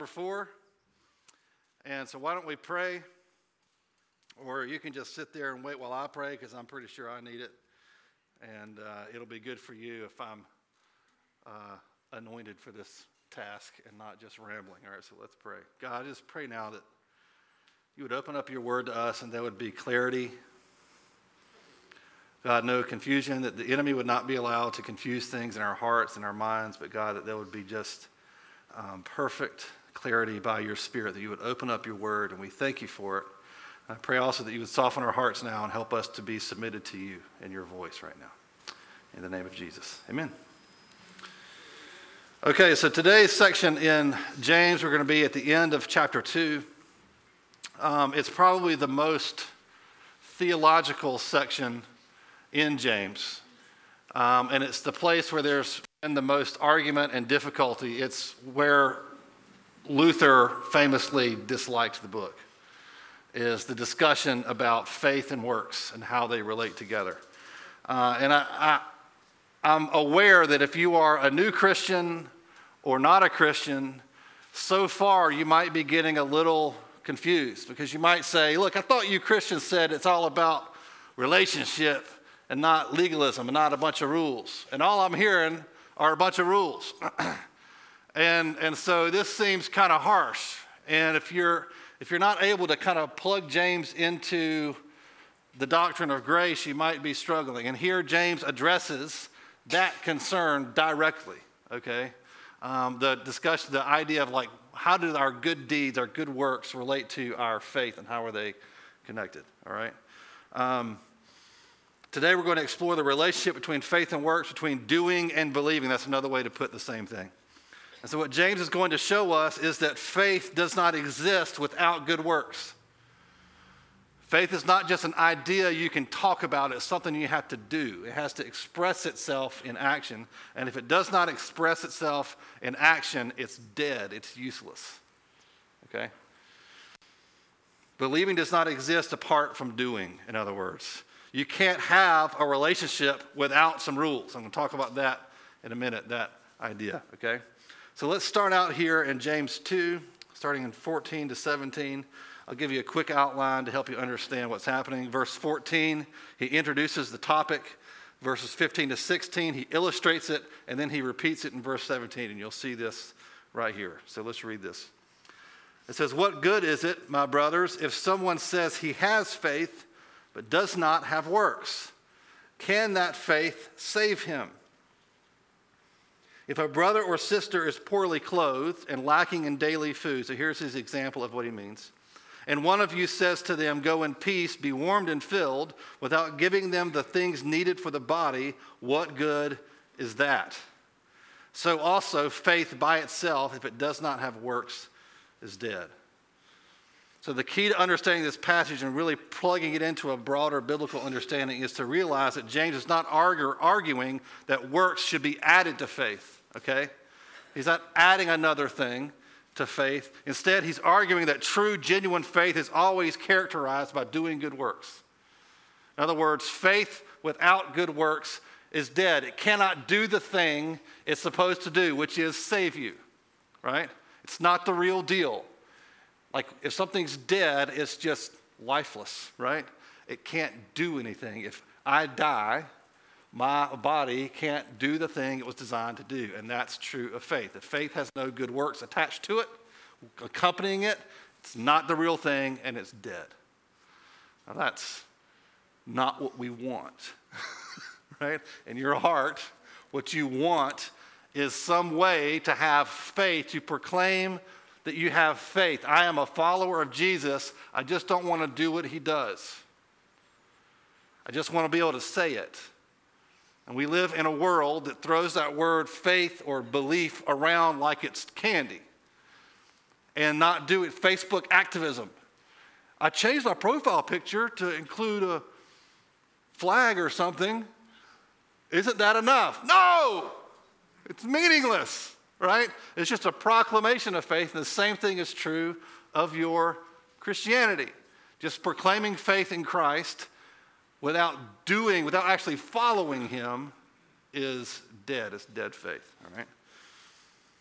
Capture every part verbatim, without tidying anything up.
Four. And so why don't we pray? Or you can just sit there and wait while I pray, because I'm pretty sure I need it. And uh, it'll be good for you if I'm uh, anointed for this task and not just rambling. All right, so let's pray. God, I just pray now that you would open up your word to us and there would be clarity. God, no confusion, that the enemy would not be allowed to confuse things in our hearts and our minds, but God, that there would be just um, perfect clarity by your Spirit, that you would open up your word, and we thank you for it. I pray also that you would soften our hearts now and help us to be submitted to you and your voice right now. In the name of Jesus, amen. Okay, so today's section in James, we're going to be at the end of chapter two. Um, it's probably the most theological section in James, um, and it's the place where there's been the most argument and difficulty. It's where Luther famously disliked the book, is the discussion about faith and works and how they relate together. Uh, and I, I, I'm aware that if you are a new Christian or not a Christian, so far you might be getting a little confused, because you might say, look, I thought you Christians said it's all about relationship and not legalism and not a bunch of rules. And all I'm hearing are a bunch of rules. And and so this seems kind of harsh. And if you're if you're not able to kind of plug James into the doctrine of grace, you might be struggling. And here James addresses that concern directly. Okay, um, the discussion, the idea of like, how do our good deeds, our good works relate to our faith, and how are they connected? All right. Um, today we're going to explore the relationship between faith and works, between doing and believing. That's another way to put the same thing. And so what James is going to show us is that faith does not exist without good works. Faith is not just an idea you can talk about. It's something you have to do. It has to express itself in action. And if it does not express itself in action, it's dead. It's useless. Okay? Believing does not exist apart from doing, in other words. You can't have a relationship without some rules. I'm going to talk about that in a minute, that idea, okay? So let's start out here in James two, starting in fourteen to seventeen. I'll give you a quick outline to help you understand what's happening. Verse fourteen, he introduces the topic. Verses fifteen to sixteen, he illustrates it, and then he repeats it in verse seventeen, and you'll see this right here. So let's read this. It says, "What good is it, my brothers, if someone says he has faith but does not have works? Can that faith save him? If a brother or sister is poorly clothed and lacking in daily food," so here's his example of what he means, "and one of you says to them, 'Go in peace, be warmed and filled,' without giving them the things needed for the body, what good is that? So also faith by itself, if it does not have works, is dead." So the key to understanding this passage and really plugging it into a broader biblical understanding is to realize that James is not argue, arguing that works should be added to faith, okay? He's not adding another thing to faith. Instead, he's arguing that true, genuine faith is always characterized by doing good works. In other words, faith without good works is dead. It cannot do the thing it's supposed to do, which is save you, right? It's not the real deal. Like, if something's dead, it's just lifeless, right? It can't do anything. If I die, my body can't do the thing it was designed to do, and that's true of faith. If faith has no good works attached to it, accompanying it, it's not the real thing, and it's dead. Now, that's not what we want, right? In your heart, what you want is some way to have faith, to proclaim that you have faith. I am a follower of Jesus. I just don't want to do what he does. I just want to be able to say it. And we live in a world that throws that word faith or belief around like it's candy. And not do it. Facebook activism. I changed my profile picture to include a flag or something. Isn't that enough? No! It's meaningless. Right? It's just a proclamation of faith, and the same thing is true of your Christianity. Just proclaiming faith in Christ without doing, without actually following him is dead. It's dead faith. All right?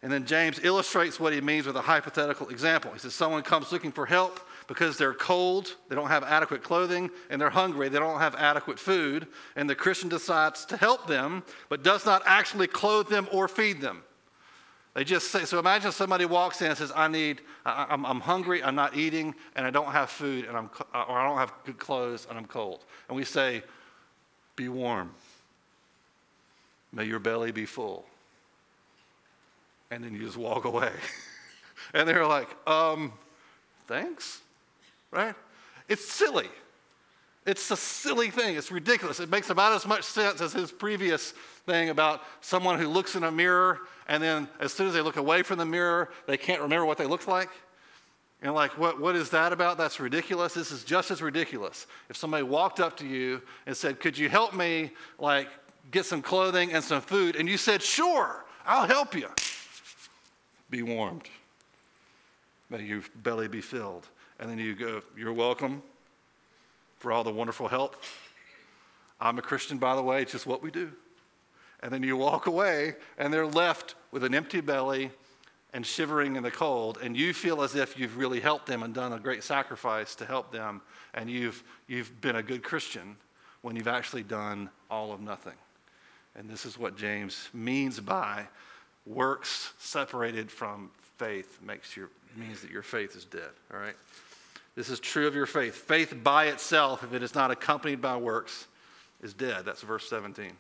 And then James illustrates what he means with a hypothetical example. He says someone comes looking for help because they're cold, they don't have adequate clothing, and they're hungry, they don't have adequate food, and the Christian decides to help them, but does not actually clothe them or feed them. They just say, so imagine somebody walks in and says, I need, I, I'm, I'm hungry, I'm not eating, and I don't have food, and I'm, or I don't have good clothes, and I'm cold. And we say, be warm. May your belly be full. And then you just walk away. And they're like, um, thanks, right? It's silly. It's a silly thing. It's ridiculous. It makes about as much sense as his previous thing about someone who looks in a mirror and then as soon as they look away from the mirror, they can't remember what they looked like. And like, what, what is that about? That's ridiculous. This is just as ridiculous. If somebody walked up to you and said, could you help me like get some clothing and some food? And you said, sure, I'll help you. Be warmed. May your belly be filled. And then you go, you're welcome for all the wonderful help. I'm a Christian, by the way. It's just what we do. And then you walk away, and they're left with an empty belly and shivering in the cold, and you feel as if you've really helped them and done a great sacrifice to help them, and you've, you've been a good Christian when you've actually done all of nothing. And this is what James means by works separated from faith makes your, means that your faith is dead, all right? This is true of your faith. Faith by itself, if it is not accompanied by works, is dead. That's verse seventeen.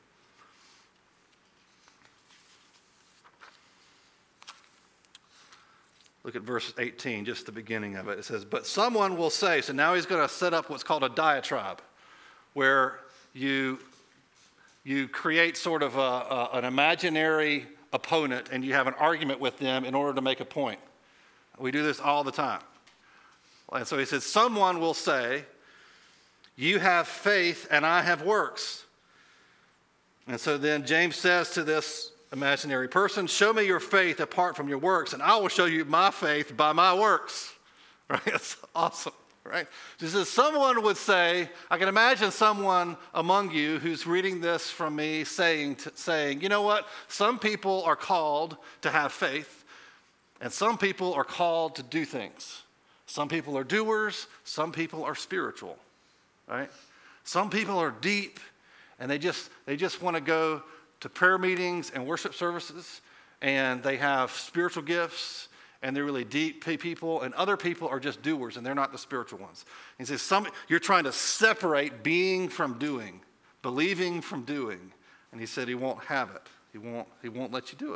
Look at verse eighteen, just the beginning of it. It says, but someone will say, so now he's going to set up what's called a diatribe, where you, you create sort of a, a, an imaginary opponent and you have an argument with them in order to make a point. We do this all the time. And so he says, someone will say, you have faith and I have works. And so then James says to this imaginary person, show me your faith apart from your works, and I will show you my faith by my works. Right? That's awesome, right? Just as someone would say, I can imagine someone among you who's reading this from me saying, to, saying, you know what? Some people are called to have faith, and some people are called to do things. Some people are doers, some people are spiritual, right? Some people are deep, and they just they just want to go to prayer meetings and worship services, and they have spiritual gifts, and they're really deep people, and other people are just doers, and they're not the spiritual ones. He says, some, you're trying to separate being from doing, believing from doing, and he said he won't have it. He won't, he won't let you do it.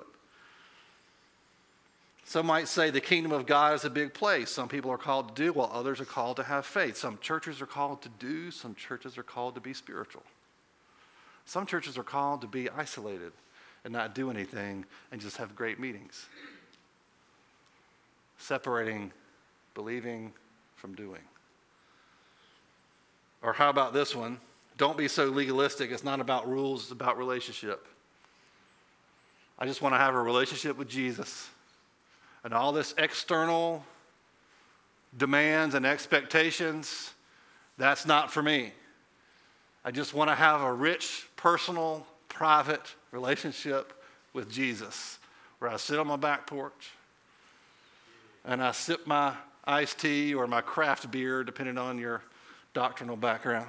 Some might say the kingdom of God is a big place. Some people are called to do, while others are called to have faith. Some churches are called to do, some churches are called to be spiritual. Some churches are called to be isolated and not do anything and just have great meetings. Separating believing from doing. Or how about this one? Don't be so legalistic. It's not about rules, it's about relationship. I just want to have a relationship with Jesus. And all this external demands and expectations, that's not for me. I just want to have a rich, personal, private relationship with Jesus, where I sit on my back porch and I sip my iced tea or my craft beer, depending on your doctrinal background,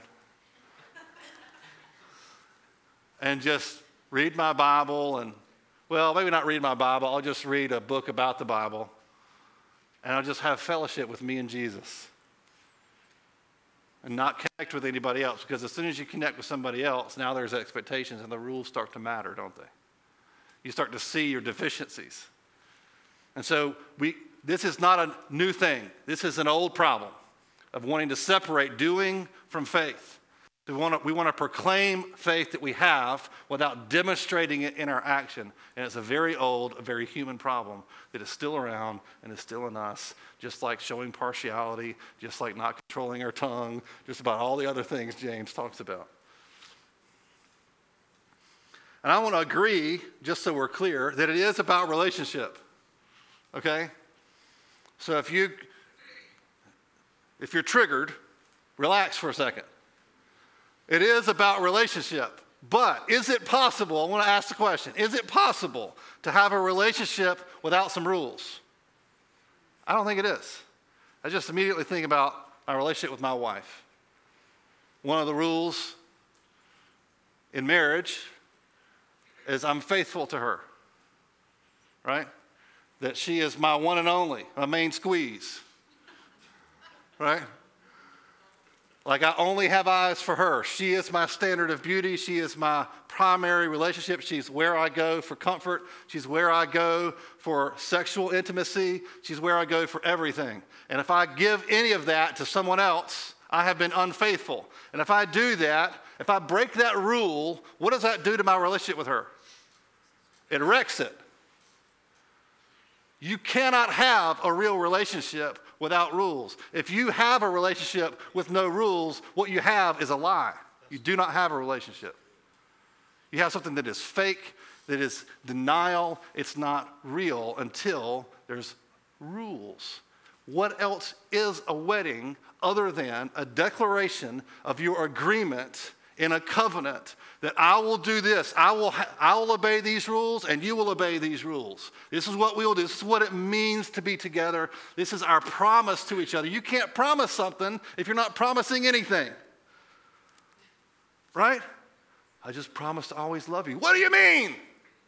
and just read my Bible and, well, maybe not read my Bible, I'll just read a book about the Bible, and I'll just have fellowship with me and Jesus. And not connect with anybody else, because as soon as you connect with somebody else, now there's expectations and the rules start to matter, don't they? You start to see your deficiencies. And so we, this is not a new thing. This is an old problem of wanting to separate doing from faith. We want to, we want to proclaim faith that we have without demonstrating it in our action. And it's a very old, a very human problem that is still around and is still in us, just like showing partiality, just like not controlling our tongue, just about all the other things James talks about. And I want to agree, just so we're clear, that it is about relationship. Okay? So if you if you're triggered, relax for a second. It is about relationship, But is it possible, I want to ask the question, is it possible to have a relationship without some rules? I don't think it is. I just immediately think about my relationship with my wife. One of the rules in marriage is I'm faithful to her, right? That she is my one and only, my main squeeze, right? Like I only have eyes for her. She is my standard of beauty. She is my primary relationship. She's where I go for comfort. She's where I go for sexual intimacy. She's where I go for everything. And if I give any of that to someone else, I have been unfaithful. And if I do that, if I break that rule, what does that do to my relationship with her? It wrecks it. You cannot have a real relationship without rules. If you have a relationship with no rules, what you have is a lie. You do not have a relationship. You have something that is fake, that is denial. It's not real until there's rules. What else is a wedding other than a declaration of your agreement in a covenant that I will do this, I will, ha- I will obey these rules, and you will obey these rules. This is what we will do. This is what it means to be together. This is our promise to each other. You can't promise something if you're not promising anything. Right? I just promised to always love you. What do you mean?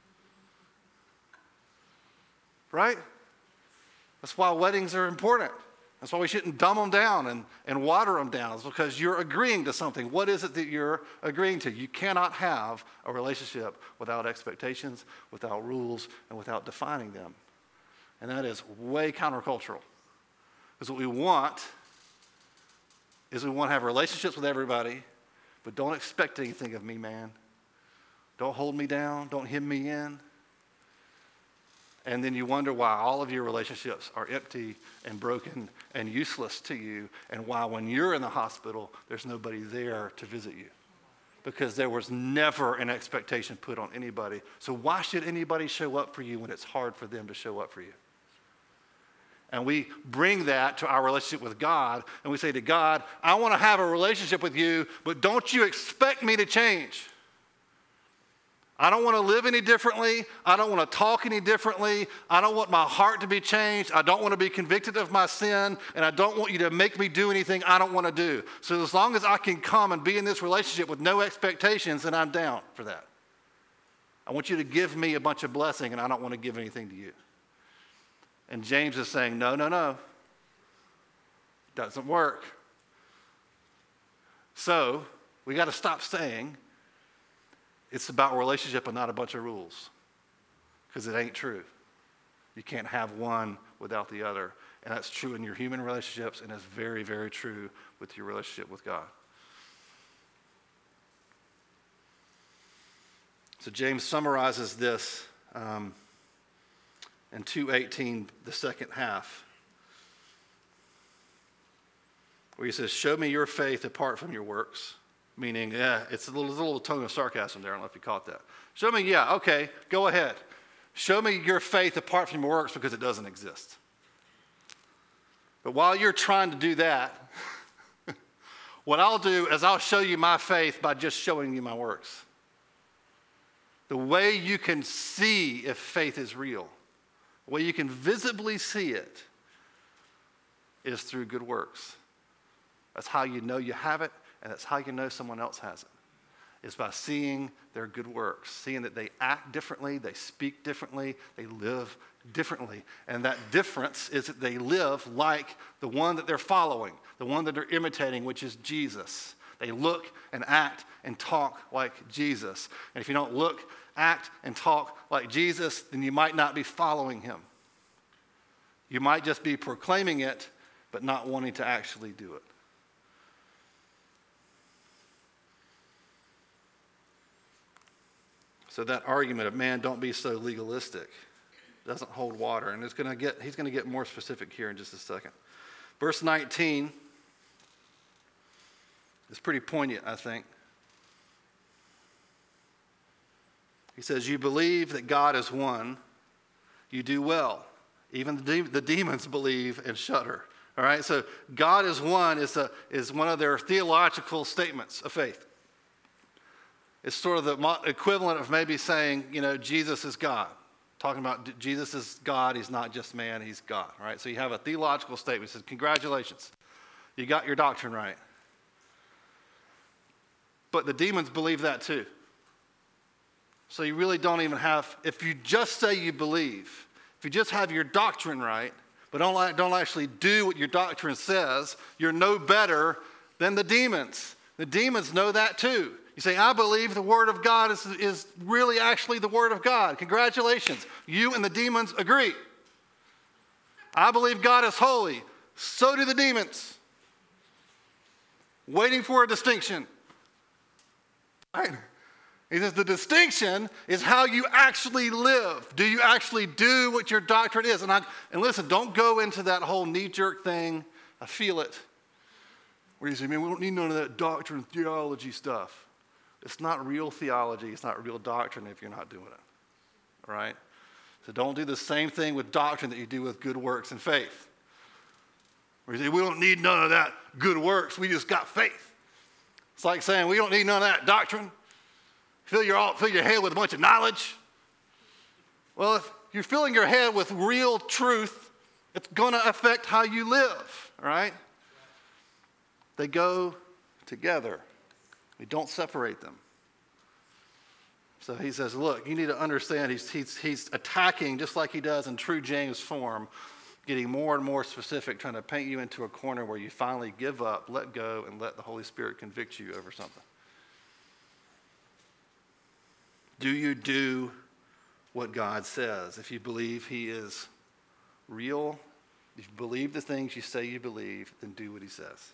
Right? That's why weddings are important. That's why we shouldn't dumb them down and, and water them down. It's because you're agreeing to something. What is it that you're agreeing to? You cannot have a relationship without expectations, without rules, and without defining them. And that is way countercultural. Because what we want is we want to have relationships with everybody, but don't expect anything of me, man. Don't hold me down. Don't hem me in. And then you wonder why all of your relationships are empty and broken and useless to you, and why when you're in the hospital, there's nobody there to visit you. Because there was never an expectation put on anybody. So why should anybody show up for you when it's hard for them to show up for you? And we bring that to our relationship with God, and we say to God, I want to have a relationship with you, but don't you expect me to change. I don't want to live any differently. I don't want to talk any differently. I don't want my heart to be changed. I don't want to be convicted of my sin, and I don't want you to make me do anything I don't want to do. So as long as I can come and be in this relationship with no expectations, then I'm down for that. I want you to give me a bunch of blessing, and I don't want to give anything to you. And James is saying, no, no, no. Doesn't work. So we got to stop saying it's about relationship and not a bunch of rules, because it ain't true. You can't have one without the other, and that's true in your human relationships, and it's very, very true with your relationship with God. So James summarizes this um, in two eighteen, the second half, where he says, show me your faith apart from your works. Meaning, yeah, it's a little, a little tone of sarcasm there. I don't know if you caught that. Show me, yeah, okay, go ahead. Show me your faith apart from your works, because it doesn't exist. But while you're trying to do that, what I'll do is I'll show you my faith by just showing you my works. The way you can see if faith is real, the way you can visibly see it, is through good works. That's how you know you have it. And that's how you know someone else has it, is by seeing their good works, seeing that they act differently, they speak differently, they live differently. And that difference is that they live like the one that they're following, the one that they're imitating, which is Jesus. They look and act and talk like Jesus. And if you don't look, act, and talk like Jesus, then you might not be following him. You might just be proclaiming it, but not wanting to actually do it. So that argument of, man, don't be so legalistic, doesn't hold water. And it's gonna get, he's going to get more specific here in just a second. Verse nineteen is pretty poignant, I think. He says, you believe that God is one, you do well. Even the, de- the demons believe and shudder. All right, so God is one is, a, is one of their theological statements of faith. It's sort of the mo- equivalent of maybe saying, you know, Jesus is God. Talking about d- Jesus is God, he's not just man, he's God, right? So you have a theological statement that says, congratulations, you got your doctrine right. But the demons believe that too. So you really don't even have, if you just say you believe, if you just have your doctrine right, but don't, don't actually do what your doctrine says, you're no better than the demons. The demons know that too. You say, I believe the word of God is, is really actually the word of God. Congratulations. You and the demons agree. I believe God is holy. So do the demons. Waiting for a distinction. Right? He says the distinction is how you actually live. Do you actually do what your doctrine is? And, I, and listen, don't go into that whole knee-jerk thing. I feel it. Where you say, man, we don't need none of that doctrine theology stuff. It's not real theology. It's not real doctrine if you're not doing it. All right? So don't do the same thing with doctrine that you do with good works and faith. Where you say, we don't need none of that good works. We just got faith. It's like saying, we don't need none of that doctrine. Fill your, all, fill your head with a bunch of knowledge. Well, if you're filling your head with real truth, it's going to affect how you live, all right? They go together. We don't separate them. So he says, look, you need to understand he's, he's, he's attacking just like he does in true James form, getting more and more specific, trying to paint you into a corner where you finally give up, let go, and let the Holy Spirit convict you over something. Do you do what God says? If you believe he is real, if you believe the things you say you believe, then do what he says.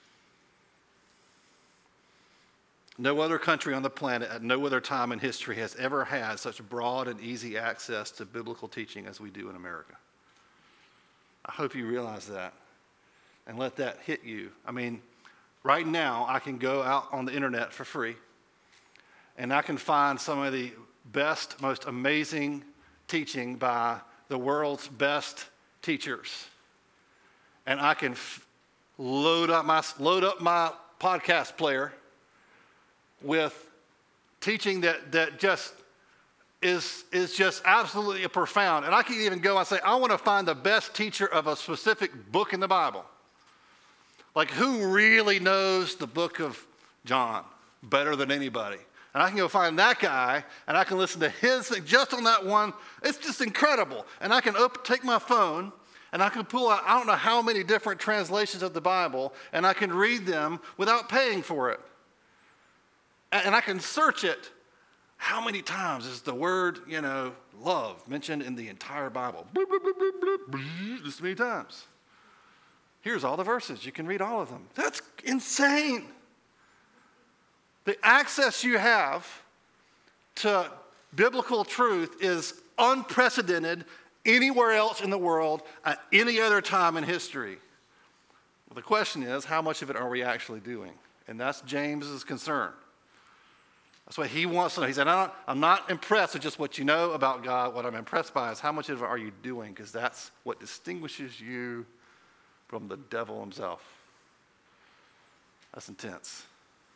No other country on the planet at no other time in history has ever had such broad and easy access to biblical teaching as we do in America. I hope you realize that and let that hit you. I mean, right now I can go out on the internet for free and I can find some of the best, most amazing teaching by the world's best teachers. And I can f- load up my load up my podcast player with teaching that, that just is, is just absolutely profound. And I can even go and say, I want to find the best teacher of a specific book in the Bible. Like, who really knows the book of John better than anybody? And I can go find that guy, and I can listen to his thing just on that one. It's just incredible. And I can op- take my phone, and I can pull out, I don't know how many different translations of the Bible, and I can read them without paying for it. And, and I can search it. How many times is the word, you know, love mentioned in the entire Bible? Bloop, bloop, bloop, bloop, bloop, this many times. Here's all the verses. You can read all of them. That's insane. The access you have to biblical truth is unprecedented anywhere else in the world at any other time in history. Well, the question is, how much of it are we actually doing? And that's James's concern. That's what he wants to know. He said, I'm not, I'm not impressed with just what you know about God. What I'm impressed by is how much of it are you doing? Because that's what distinguishes you from the devil himself. That's intense.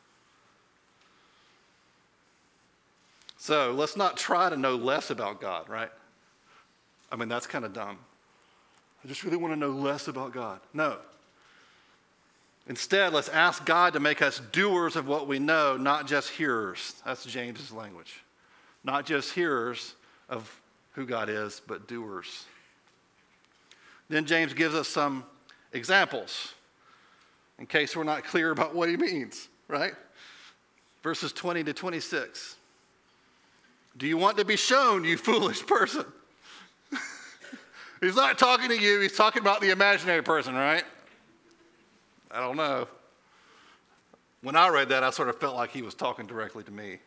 So let's not try to know less about God, right? I mean, that's kind of dumb. I just really want to know less about God. No. Instead, let's ask God to make us doers of what we know, not just hearers. That's James's language. Not just hearers of who God is, but doers. Then James gives us some examples in case we're not clear about what he means, right? Verses twenty to twenty-six. Do you want to be shown, you foolish person? He's not talking to you. He's talking about the imaginary person, right? I don't know. When I read that, I sort of felt like he was talking directly to me.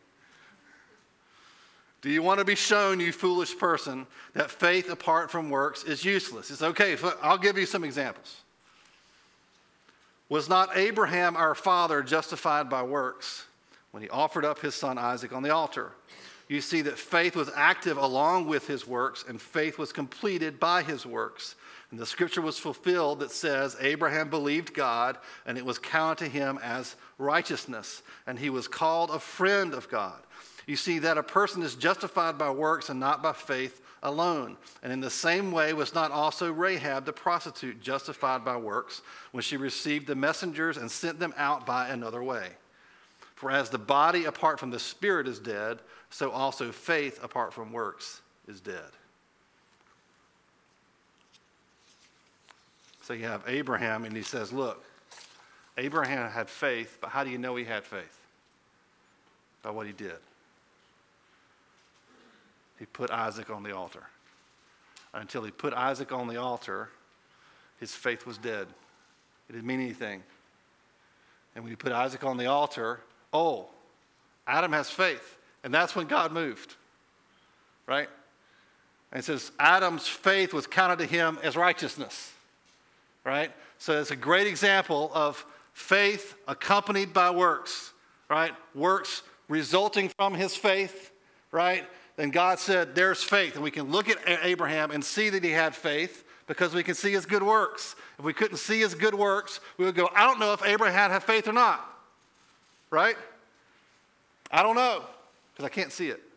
Do you want to be shown, you foolish person, that faith apart from works is useless? It's okay. I'll give you some examples. Was not Abraham, our father, justified by works when he offered up his son Isaac on the altar? You see that faith was active along with his works, and faith was completed by his works. And the scripture was fulfilled that says, Abraham believed God, and it was counted to him as righteousness, and he was called a friend of God. You see that a person is justified by works and not by faith alone. And in the same way was not also Rahab the prostitute justified by works when she received the messengers and sent them out by another way. For as the body apart from the spirit is dead, so also faith apart from works is dead. So you have Abraham, and he says, look, Abraham had faith, but how do you know he had faith? By what he did. He put Isaac on the altar. Until he put Isaac on the altar, his faith was dead. It didn't mean anything. And when he put Isaac on the altar, oh, Adam has faith. And that's when God moved. Right? And it says Adam's faith was counted to him as righteousness. Right? So it's a great example of faith accompanied by works. Right? Works resulting from his faith. Right? Then God said, there's faith. And we can look at Abraham and see that he had faith because we can see his good works. If we couldn't see his good works, we would go, I don't know if Abraham had faith or not. Right? I don't know because I can't see it.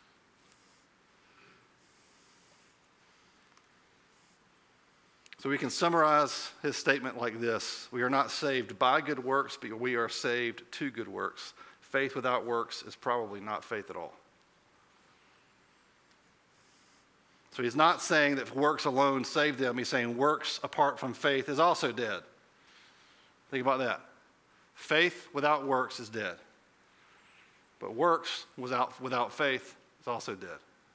So we can summarize his statement like this. We are not saved by good works, but we are saved to good works. Faith without works is probably not faith at all. So he's not saying that works alone save them. He's saying works apart from faith is also dead. Think about that. Faith without works is dead. But works without, without faith is also dead.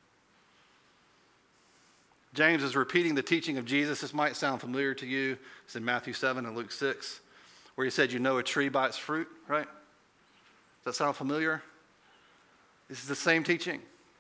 James is repeating the teaching of Jesus. This might sound familiar to you. It's in Matthew seven and Luke six, where he said, you know a tree by its fruit, right? Does that sound familiar? This is the same teaching.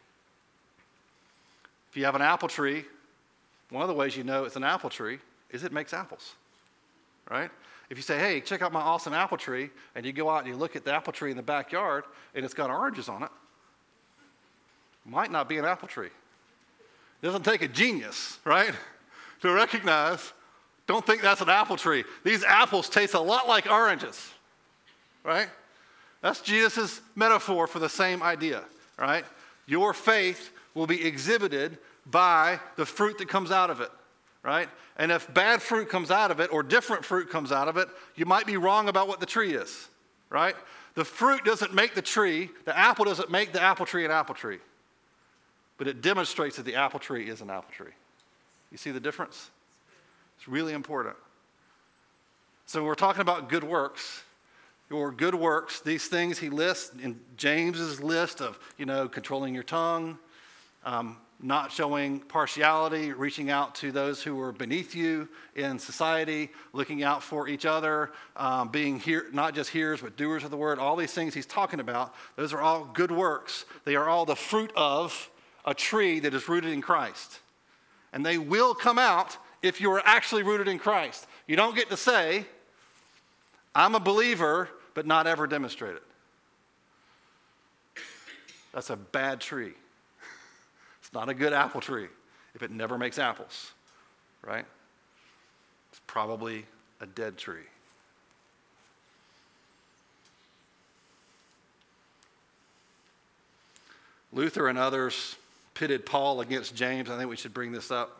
If you have an apple tree, one of the ways you know it's an apple tree is it makes apples, right? If you say, hey, check out my awesome apple tree, and you go out and you look at the apple tree in the backyard, and it's got oranges on it, might not be an apple tree. It doesn't take a genius, right, to recognize, don't think that's an apple tree. These apples taste a lot like oranges, right? That's Jesus' metaphor for the same idea, right? Your faith will be exhibited by the fruit that comes out of it, right? And if bad fruit comes out of it or different fruit comes out of it, you might be wrong about what the tree is, right? The fruit doesn't make the tree. The apple doesn't make the apple tree an apple tree. But it demonstrates that the apple tree is an apple tree. You see the difference? It's really important. So we're talking about good works. Your good works, these things he lists in James's list of, you know, controlling your tongue, um, not showing partiality, reaching out to those who are beneath you in society, looking out for each other, um, being here, not just hearers but doers of the word. All these things he's talking about, those are all good works. They are all the fruit of a tree that is rooted in Christ. And they will come out if you are actually rooted in Christ. You don't get to say, I'm a believer, but not ever demonstrate it. That's a bad tree. It's not a good apple tree if it never makes apples, right? It's probably a dead tree. Luther and others pitted Paul against James. I think we should bring this up.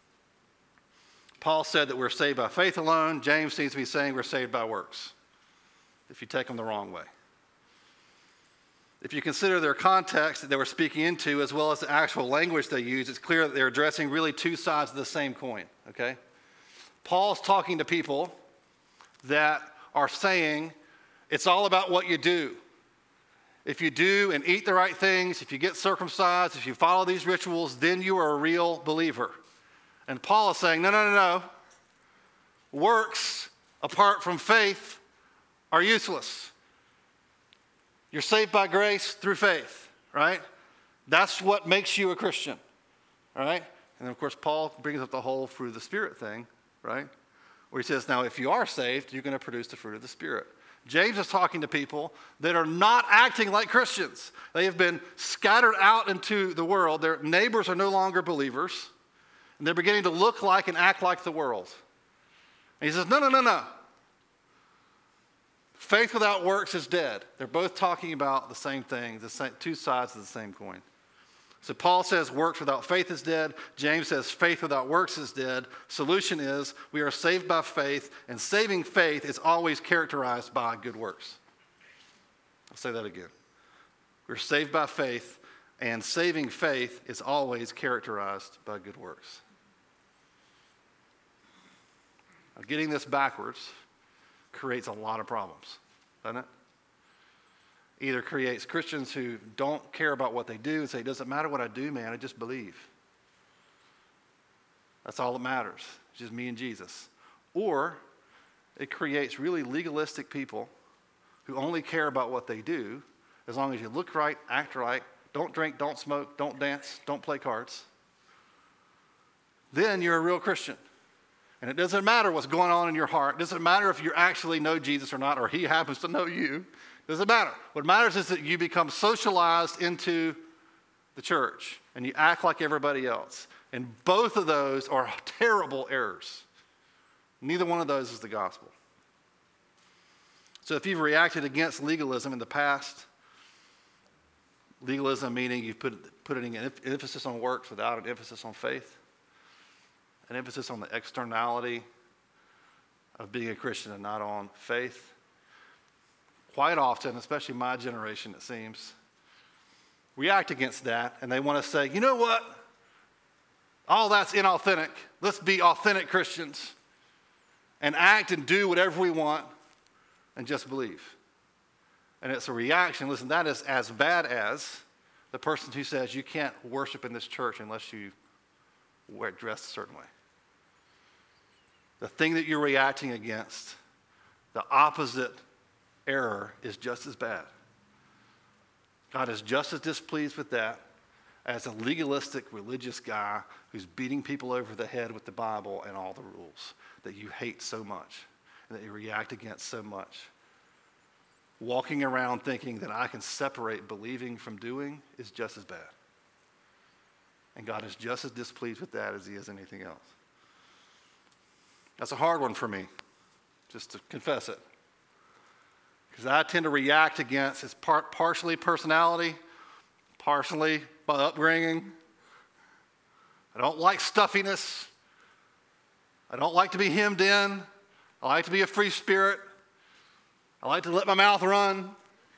Paul said that we're saved by faith alone. James seems to be saying we're saved by works, if you take them the wrong way. If you consider their context that they were speaking into, as well as the actual language they use, it's clear that they're addressing really two sides of the same coin, okay? Paul's talking to people that are saying it's all about what you do. If you do and eat the right things, if you get circumcised, if you follow these rituals, then you are a real believer. And Paul is saying, no, no, no, no. Works apart from faith are useless. You're saved by grace through faith, right? That's what makes you a Christian, all right? And then, of course, Paul brings up the whole fruit of the Spirit thing, right? Where he says, now, if you are saved, you're going to produce the fruit of the Spirit. James is talking to people that are not acting like Christians. They have been scattered out into the world. Their neighbors are no longer believers. And they're beginning to look like and act like the world. And he says, no, no, no, no. Faith without works is dead. They're both talking about the same thing, the same, two sides of the same coin. So Paul says works without faith is dead. James says faith without works is dead. Solution is we are saved by faith, and saving faith is always characterized by good works. I'll say that again. We're saved by faith, and saving faith is always characterized by good works. Now, getting this backwards creates a lot of problems, doesn't it? Either creates Christians who don't care about what they do and say, it doesn't matter what I do, man, I just believe. That's all that matters. It's just me and Jesus. Or it creates really legalistic people who only care about what they do as long as you look right, act right, don't drink, don't smoke, don't dance, don't play cards. Then you're a real Christian. And it doesn't matter what's going on in your heart. It doesn't matter if you actually know Jesus or not, or he happens to know you. It doesn't matter. What matters is that you become socialized into the church and you act like everybody else. And both of those are terrible errors. Neither one of those is the gospel. So if you've reacted against legalism in the past, legalism meaning you've put, put an emphasis on works without an emphasis on faith, an emphasis on the externality of being a Christian and not on faith. Quite often, especially my generation, it seems, react against that, and they want to say, you know what? All that's inauthentic. Let's be authentic Christians and act and do whatever we want and just believe. And it's a reaction. Listen, that is as bad as the person who says you can't worship in this church unless you wear dressed a certain way. The thing that you're reacting against, the opposite error, is just as bad. God is just as displeased with that as a legalistic religious guy who's beating people over the head with the Bible and all the rules that you hate so much and that you react against so much. Walking around thinking that I can separate believing from doing is just as bad. And God is just as displeased with that as he is anything else. That's a hard one for me, just to confess it. Because I tend to react against, it's part, partially personality, partially by upbringing. I don't like stuffiness. I don't like to be hemmed in. I like to be a free spirit. I like to let my mouth run.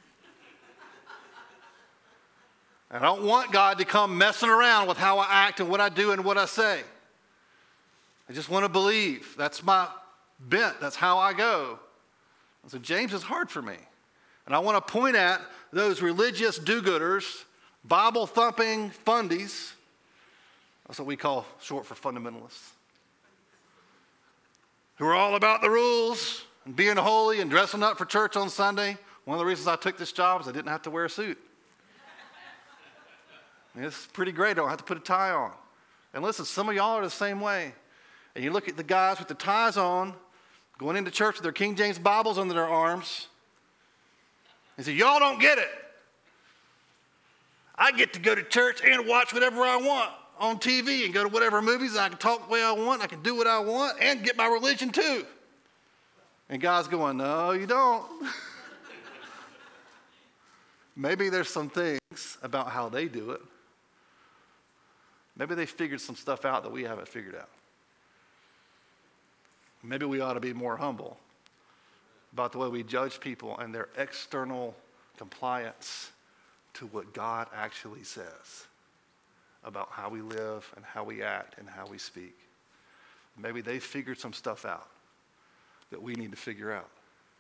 I don't want God to come messing around with how I act and what I do and what I say. I just want to believe. That's my bent. That's how I go. And so James is hard for me. And I want to point at those religious do-gooders, Bible-thumping fundies. That's what we call short for fundamentalists. Who are all about the rules and being holy and dressing up for church on Sunday. One of the reasons I took this job is I didn't have to wear a suit. It's pretty great. I don't have to put a tie on. And listen, some of y'all are the same way. And you look at the guys with the ties on, going into church with their King James Bibles under their arms, and say, y'all don't get it. I get to go to church and watch whatever I want on T V and go to whatever movies. And I can talk the way I want. I can do what I want and get my religion too. And God's going, no, you don't. Maybe there's some things about how they do it. Maybe they figured some stuff out that we haven't figured out. Maybe we ought to be more humble about the way we judge people and their external compliance to what God actually says about how we live and how we act and how we speak. Maybe they figured some stuff out that we need to figure out.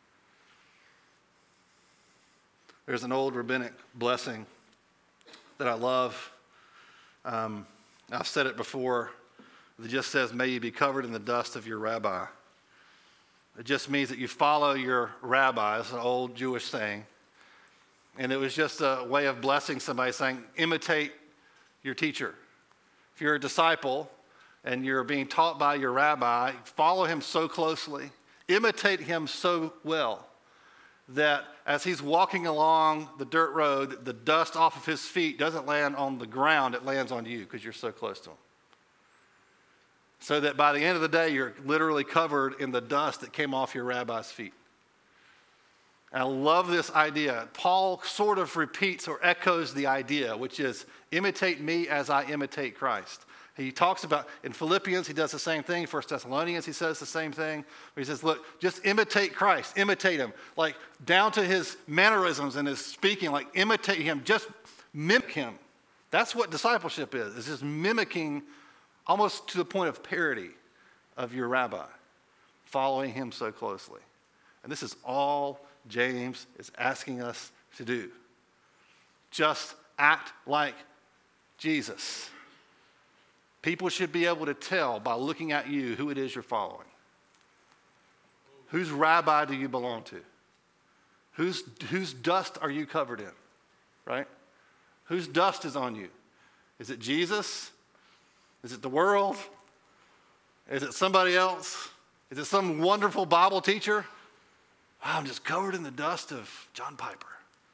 There's an old rabbinic blessing that I love. Um, I've said it before. It just says, may you be covered in the dust of your rabbi. It just means that you follow your rabbi. It's an old Jewish saying. And it was just a way of blessing somebody, saying, imitate your teacher. If you're a disciple and you're being taught by your rabbi, follow him so closely, imitate him so well, that as he's walking along the dirt road, the dust off of his feet doesn't land on the ground, it lands on you because you're so close to him. so that by the end of the day, you're literally covered in the dust that came off your rabbi's feet. And I love this idea. Paul sort of repeats or echoes the idea, which is imitate me as I imitate Christ. He talks about, in Philippians, he does the same thing. First Thessalonians, he says the same thing. Where he says, look, just imitate Christ. Imitate him. Like, down to his mannerisms and his speaking. Like, imitate him. Just mimic him. That's what discipleship is. It's just mimicking almost to the point of parody of your rabbi. Following him so closely. And this is all James is asking us to do. Just act like Jesus. People should be able to tell by looking at you who it is you're following. Whose rabbi do you belong to? Whose, whose dust are you covered in? Right? Whose dust is on you? Is it Jesus? Is it the world? Is it somebody else? Is it some wonderful Bible teacher? Wow, I'm just covered in the dust of John Piper.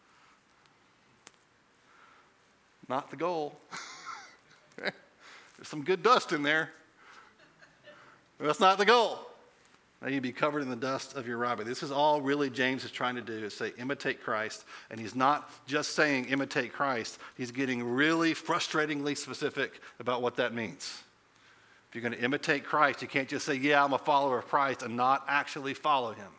Not the goal. There's some good dust in there. That's not the goal. Now you'd be covered in the dust of your rabbi. This is all really James is trying to do, is say imitate Christ. And he's not just saying imitate Christ. He's getting really frustratingly specific about what that means. If you're going to imitate Christ, you can't just say, yeah, I'm a follower of Christ and not actually follow him.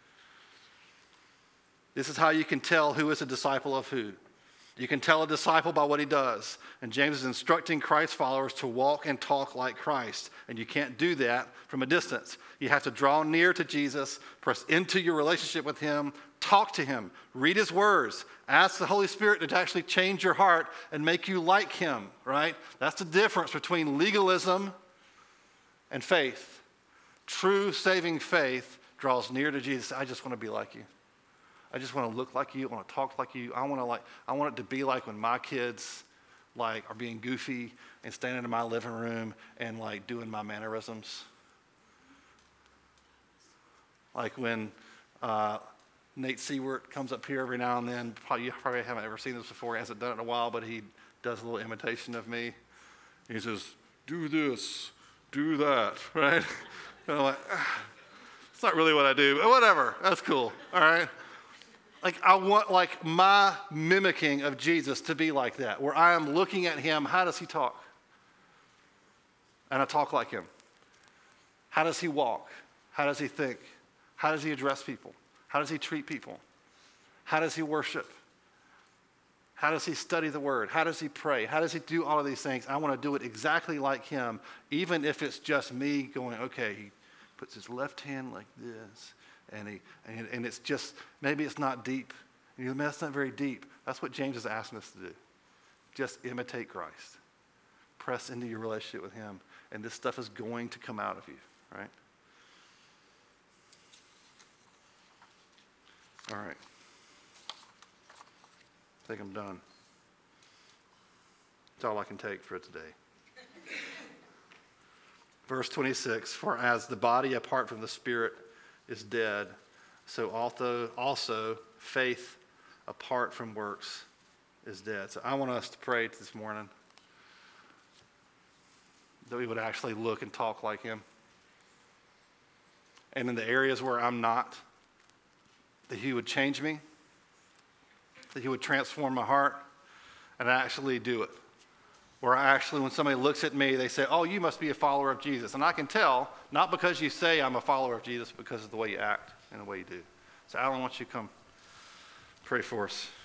This is how you can tell who is a disciple of who. You can tell a disciple by what he does. And James is instructing Christ's followers to walk and talk like Christ. And you can't do that from a distance. You have to draw near to Jesus, press into your relationship with him, talk to him, read his words, ask the Holy Spirit to actually change your heart and make you like him, right? That's the difference between legalism and faith. True saving faith draws near to Jesus. I just want to be like you. I just want to look like you. I want to talk like you. I want to like. I want it to be like when my kids, like, are being goofy and standing in my living room and like doing my mannerisms. Like when uh, Nate Seward comes up here every now and then. Probably, you probably haven't ever seen this before. He hasn't done it in a while, but he does a little imitation of me. He says, "Do this, do that," right? And I'm like, ah, it's not really what I do, but whatever. That's cool. All right. Like, I want, like, my mimicking of Jesus to be like that, where I am looking at him. How does he talk? And I talk like him. How does he walk? How does he think? How does he address people? How does he treat people? How does he worship? How does he study the word? How does he pray? How does he do all of these things? I want to do it exactly like him, even if it's just me going, okay, he puts his left hand like this. And, he, and, and it's just, maybe it's not deep. You know, that's not very deep. That's what James is asking us to do. Just imitate Christ. Press into your relationship with him. And this stuff is going to come out of you, right? All right. I think I'm done. That's all I can take for today. Verse twenty-six, for as the body apart from the spirit is dead, so also, also faith apart from works is dead. So I want us to pray this morning that we would actually look and talk like him. And in the areas where I'm not, that he would change me, that he would transform my heart, and actually do it. Where I actually, when somebody looks at me, they say, oh, you must be a follower of Jesus. And I can tell, not because you say I'm a follower of Jesus, but because of the way you act and the way you do. So Alan, why don't you come pray for us?